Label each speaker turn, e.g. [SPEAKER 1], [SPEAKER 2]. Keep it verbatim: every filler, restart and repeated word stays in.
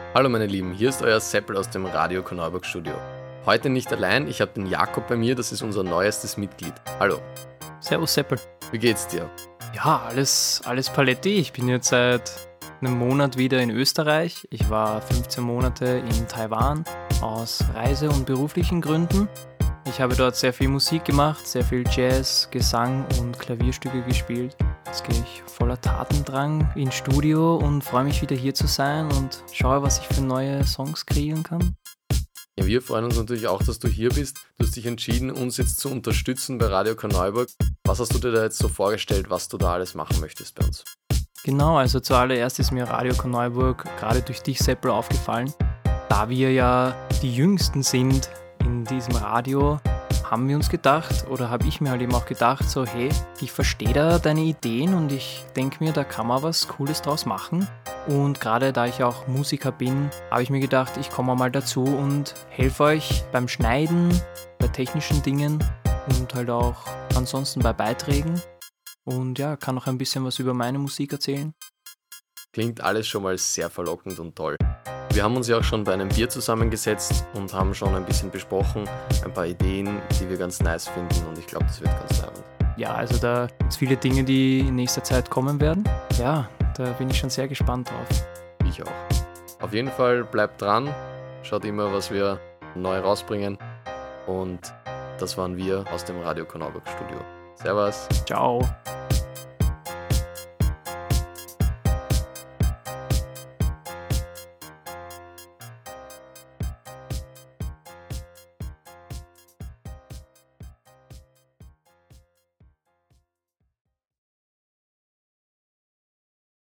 [SPEAKER 1] Hallo meine Lieben, hier ist euer Seppel aus dem Radio Korneuburg Studio. Heute nicht allein, ich habe den Jakob bei mir, das ist unser neuestes Mitglied. Hallo.
[SPEAKER 2] Servus Seppel.
[SPEAKER 1] Wie geht's dir?
[SPEAKER 2] Ja, alles, alles Paletti. Ich bin jetzt seit einem Monat wieder in Österreich. Ich war fünfzehn Monate in Taiwan aus Reise- und beruflichen Gründen. Ich habe dort sehr viel Musik gemacht, sehr viel Jazz, Gesang und Klavierstücke gespielt. Jetzt gehe ich voller Tatendrang ins Studio und freue mich wieder hier zu sein und schaue, was ich für neue Songs kreieren kann.
[SPEAKER 1] Ja, wir freuen uns natürlich auch, dass du hier bist. Du hast dich entschieden, uns jetzt zu unterstützen bei Radio Korneuburg. Was hast du dir da jetzt so vorgestellt, was du da alles machen möchtest bei uns?
[SPEAKER 2] Genau, also zuallererst ist mir Radio Korneuburg gerade durch dich, Seppel, aufgefallen. Da wir ja die Jüngsten sind in diesem Radio, haben wir uns gedacht, oder habe ich mir halt eben auch gedacht, so hey, ich verstehe da deine Ideen und ich denke mir, da kann man was Cooles draus machen. Und gerade da ich auch Musiker bin, habe ich mir gedacht, ich komme mal dazu und helfe euch beim Schneiden, bei technischen Dingen und halt auch ansonsten bei Beiträgen. Und ja, kann auch ein bisschen was über meine Musik erzählen.
[SPEAKER 1] Klingt alles schon mal sehr verlockend und toll. Wir haben uns ja auch schon bei einem Bier zusammengesetzt und haben schon ein bisschen besprochen, ein paar Ideen, die wir ganz nice finden und ich glaube, das wird ganz leibend.
[SPEAKER 2] Ja, also da gibt es viele Dinge, die in nächster Zeit kommen werden. Ja, da bin ich schon sehr gespannt drauf.
[SPEAKER 1] Ich auch. Auf jeden Fall bleibt dran, schaut immer, was wir neu rausbringen und das waren wir aus dem Radio Korneuburg Studio. Servus.
[SPEAKER 2] Ciao.